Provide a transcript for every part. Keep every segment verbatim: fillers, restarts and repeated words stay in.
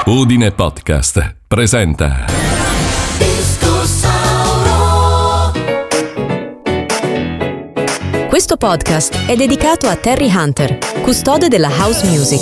Udine Podcast presenta Questo podcast è dedicato a Terry Hunter, custode della house music.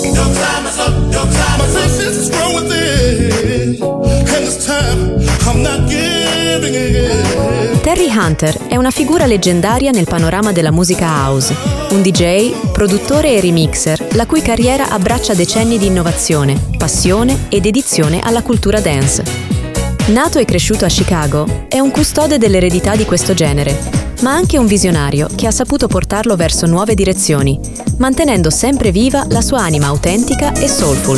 Terry Hunter è una figura leggendaria nel panorama della musica house, un D J, produttore e remixer, la cui carriera abbraccia decenni di innovazione, passione e dedizione alla cultura dance. Nato e cresciuto a Chicago, è un custode dell'eredità di questo genere, ma anche un visionario che ha saputo portarlo verso nuove direzioni, mantenendo sempre viva la sua anima autentica e soulful.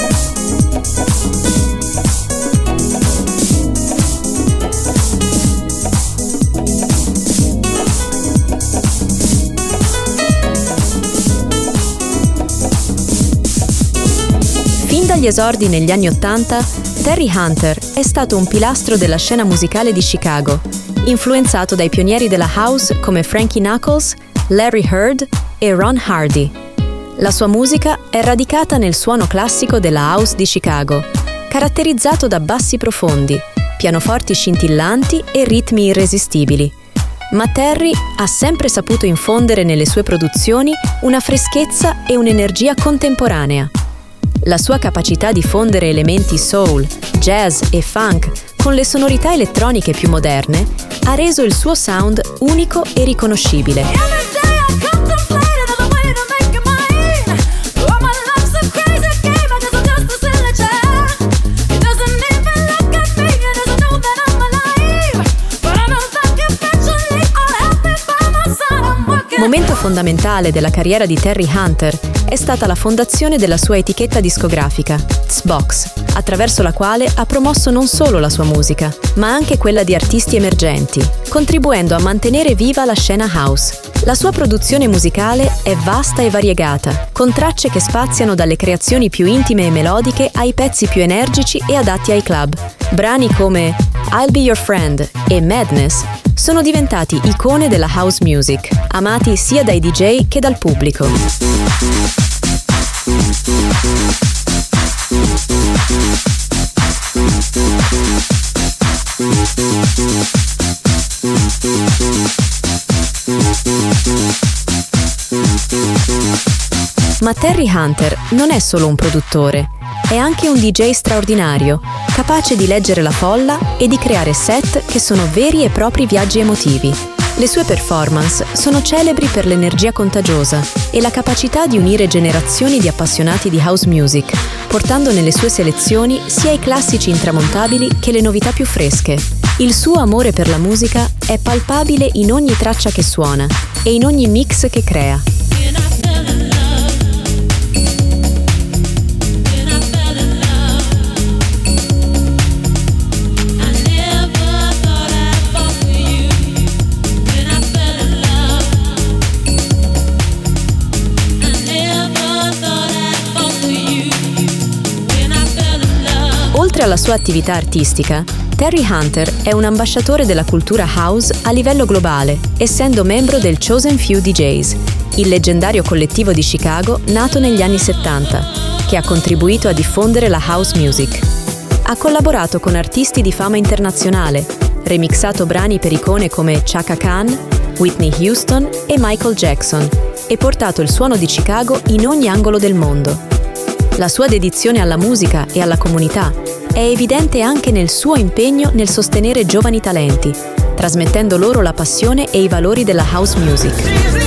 Fin dagli esordi negli anni Ottanta, Terry Hunter è stato un pilastro della scena musicale di Chicago, influenzato dai pionieri della house come Frankie Knuckles, Larry Heard e Ron Hardy. La sua musica è radicata nel suono classico della house di Chicago, caratterizzato da bassi profondi, pianoforti scintillanti e ritmi irresistibili. Ma Terry ha sempre saputo infondere nelle sue produzioni una freschezza e un'energia contemporanea. La sua capacità di fondere elementi soul, jazz e funk con le sonorità elettroniche più moderne ha reso il suo sound unico e riconoscibile. Momento fondamentale della carriera di Terry Hunter è stata la fondazione della sua etichetta discografica, Xbox, attraverso la quale ha promosso non solo la sua musica, ma anche quella di artisti emergenti, contribuendo a mantenere viva la scena house. La sua produzione musicale è vasta e variegata, con tracce che spaziano dalle creazioni più intime e melodiche ai pezzi più energici e adatti ai club. Brani come I'll Be Your Friend e Madness sono diventati icone della house music, amati sia dai D J che dal pubblico. Ma Terry Hunter non è solo un produttore, è anche un D J straordinario, capace di leggere la folla e di creare set che sono veri e propri viaggi emotivi. Le sue performance sono celebri per l'energia contagiosa e la capacità di unire generazioni di appassionati di house music, portando nelle sue selezioni sia i classici intramontabili che le novità più fresche. Il suo amore per la musica è palpabile in ogni traccia che suona e in ogni mix che crea. Oltre alla sua attività artistica, Terry Hunter è un ambasciatore della cultura house a livello globale, essendo membro del Chosen Few D Js, il leggendario collettivo di Chicago nato negli anni settanta, che ha contribuito a diffondere la house music. Ha collaborato con artisti di fama internazionale, remixato brani per icone come Chaka Khan, Whitney Houston e Michael Jackson, e portato il suono di Chicago in ogni angolo del mondo. La sua dedizione alla musica e alla comunità è evidente anche nel suo impegno nel sostenere giovani talenti, trasmettendo loro la passione e i valori della house music.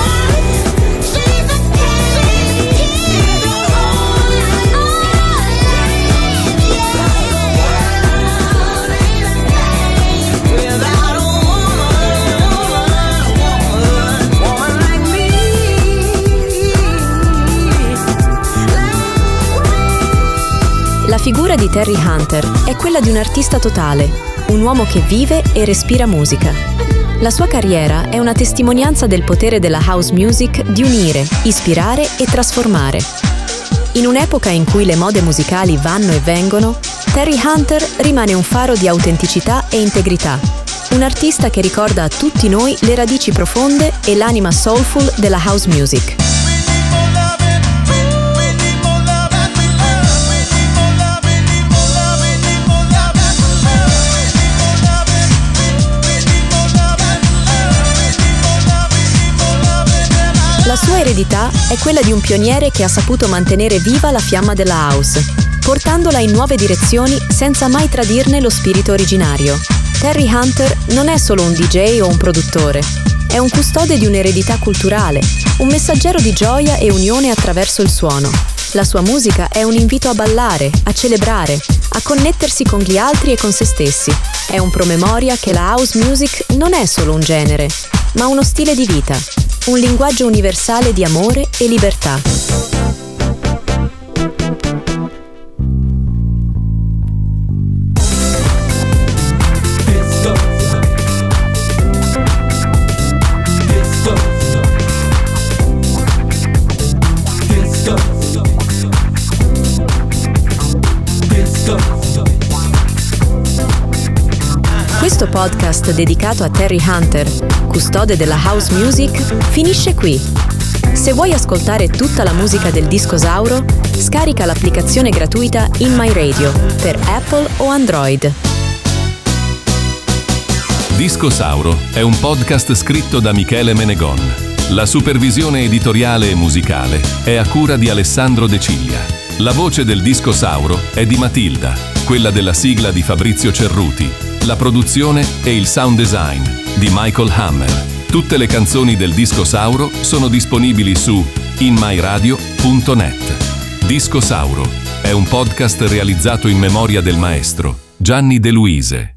La figura di Terry Hunter è quella di un artista totale, un uomo che vive e respira musica. La sua carriera è una testimonianza del potere della house music di unire, ispirare e trasformare. In un'epoca in cui le mode musicali vanno e vengono, Terry Hunter rimane un faro di autenticità e integrità, un artista che ricorda a tutti noi le radici profonde e l'anima soulful della house music. sua eredità è quella di un pioniere che ha saputo mantenere viva la fiamma della house, portandola in nuove direzioni senza mai tradirne lo spirito originario. Terry Hunter non è solo un D J o un produttore, è un custode di un'eredità culturale, un messaggero di gioia e unione attraverso il suono. La sua musica è un invito a ballare, a celebrare, a connettersi con gli altri e con se stessi. È un promemoria che la house music non è solo un genere, ma uno stile di vita, un linguaggio universale di amore e libertà. Questo podcast dedicato a Terry Hunter, custode della house music, finisce qui. Se vuoi ascoltare tutta la musica del Discosauro, scarica l'applicazione gratuita In My Radio per Apple o Android. Discosauro è un podcast scritto da Michele Menegon. La supervisione editoriale e musicale è a cura di Alessandro De Ciglia. La voce del Discosauro è di Matilda, quella della sigla di Fabrizio Cerruti. La produzione e il sound design di Michael Hammer. Tutte le canzoni del Discosauro sono disponibili su in my radio punto net. Discosauro è un podcast realizzato in memoria del maestro Gianni De Luise.